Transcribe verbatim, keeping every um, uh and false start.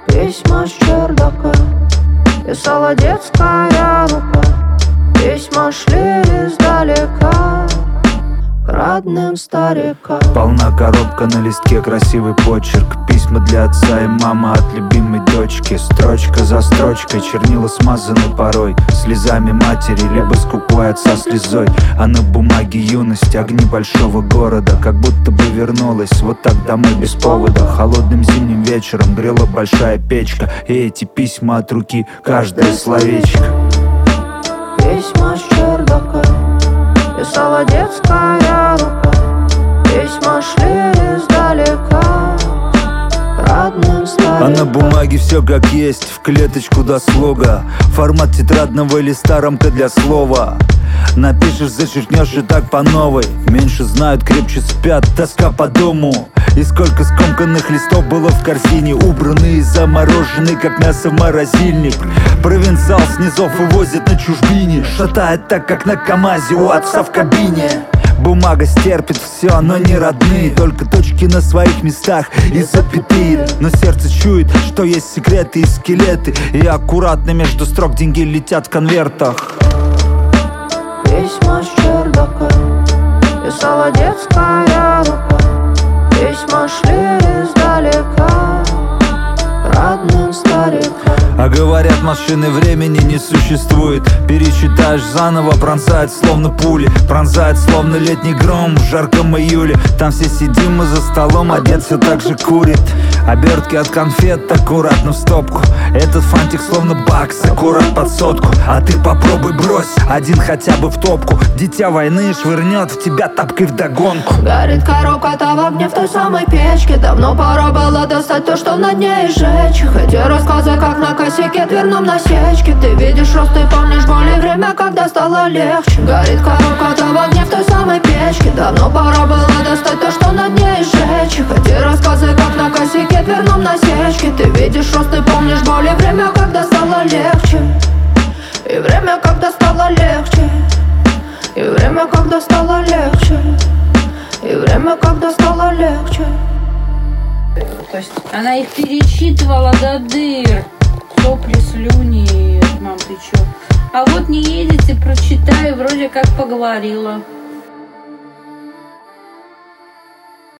Письма с чердака, писала детская рука. Письма шли издалека к родным старикам. Полна коробка, на листке красивый почерк. Письма для отца и мамы от любимой дочки. Строчка за строчкой, чернила смазаны порой слезами матери, либо скупой отца слезой. А на бумаге юность, огни большого города. Как будто бы вернулась вот так домой без повода. Холодным зимним вечером грела большая печка. И эти письма от руки, каждое словечко. Письма с чердака, писала детская рука. Письма шли издалека к родным старикам. А на бумаге все как есть, в клеточку до слога. Формат тетрадного листа, рамка для слова. Напишешь, зачеркнешь и так по новой. Меньше знают, крепче спят, тоска по дому. И сколько скомканных листов было в корзине, убранные и замороженные, как мясо в морозильник. Провинциал с низов увозит на чужбине, шатает так, как на КамАЗе у отца в кабине. Бумага стерпит все, но не родные. Только точки на своих местах и запятые. Но сердце чует, что есть секреты и скелеты. И аккуратно между строк деньги летят в конвертах. Письма с чердака, писала детская рука. Письма шли издалека к родным старикам. А говорят, машины времени не существует. Перечитаешь заново, пронзает словно пули. Пронзает словно летний гром в жарком июле. Там все сидим мы за столом, а дед все так же курит. Обертки от конфет аккуратно в стопку. Этот фантик словно бакс, аккурат под сотку. А ты попробуй брось один хотя бы в топку. Дитя войны швырнет в тебя тапкой вдогонку. Горит коробка-то в огне в той самой печке. Давно пора было достать то, что на дне, и жечь. Хотя рассказы, как на косяке дверном насечке. Ты видишь рост, ты помнишь боль и время, когда стало легче. Горит коробка-то в огне в той самой печке. Давно пора было достать то, что на дне, и жечь. Хотя рассказы, как на косяке дверном насечке. Ты видишь рост, ты помнишь боль и время, когда стало легче. И время, когда стало легче. И время, когда стало легче. И время, когда стало легче. То есть она их перечитывала до дыр. Сопли, слюни. Мам, ты чё? А вот не едете, прочитай, вроде как поговорила.